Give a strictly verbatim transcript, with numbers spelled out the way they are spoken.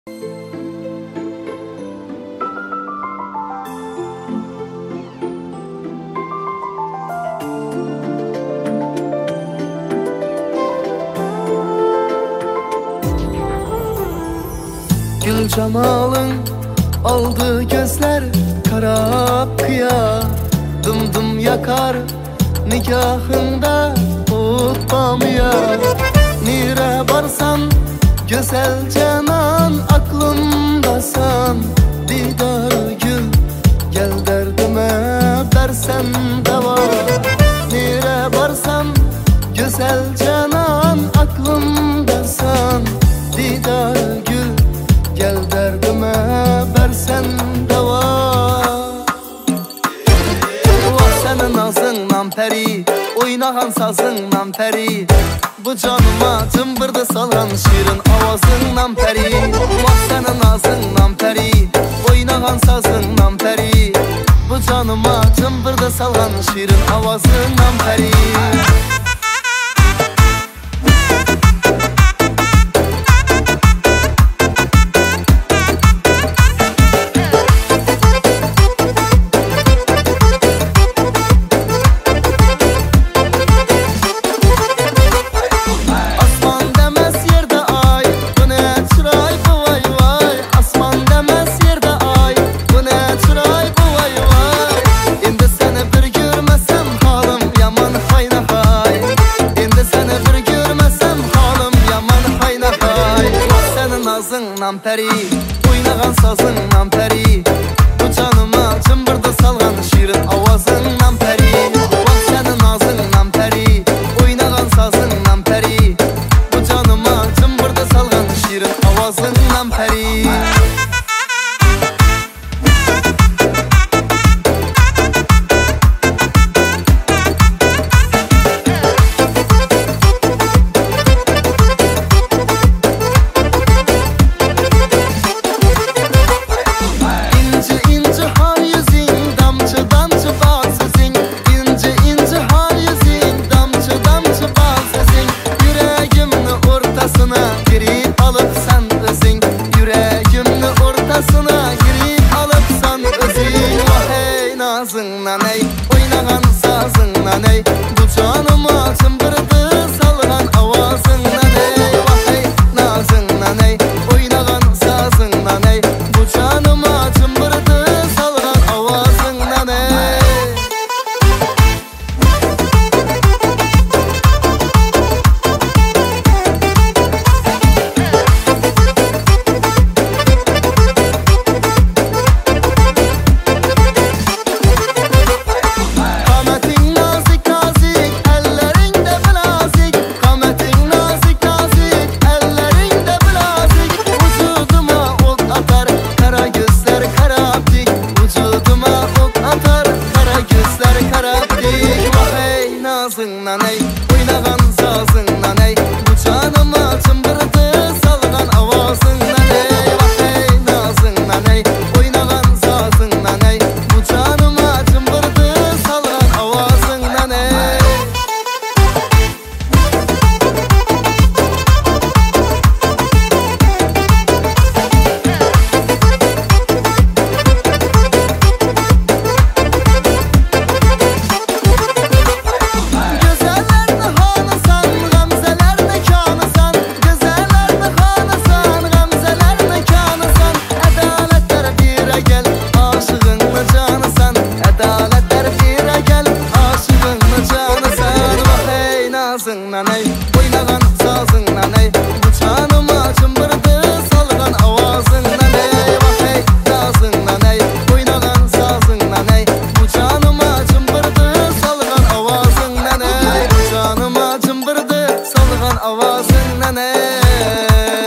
Gül cemalın aldı gözler karab kıya, dım dım yakar nikahında utlamaya. Nire barsan güzel canan aklımdasan, didar gül gel derdime dersen deva. Nire barsan güzel canan aklımdasan, didar gül gel derdime versen deva. Vah senin ağzından peri, oynayan sazından peri, bu canıma cımbırdı salan şirin avazından peri. Vah senin ağzından peri, oynayan sazından peri, bu canıma cımbırdı salan şirin avazından peri. Ağzından peri, oynayan sazından peri, bu canıma cımbırdı salgan şirin avazından peri. Bak senin ağzından peri, oynayan sazından peri, bu canıma cımbırdı salgan şirin avazından peri. Nazından ey, oynayan sazından ey, bu canıma cımbırdı salgan avazından ey. Vah ey, nazından ey, oynayan sazından ey, bu canıma cımbırdı salgan avazından ey. Nazından ey, oynayan sazından ey, bu canıma cımbırdı salgan avazından ey. Vah ey, nazından ey, oynayan sazından ey, bu canıma cımbırdı salgan avazından ey. Nazından ey, oynayan sazından ey, bu canıma cımbırdı salgan avazından ey. Vah ey, nazından ey, oynayan sazından ey, bu canıma cımbırdı salgan avazından ey, bu canıma cımbırdı salgan avazından ey.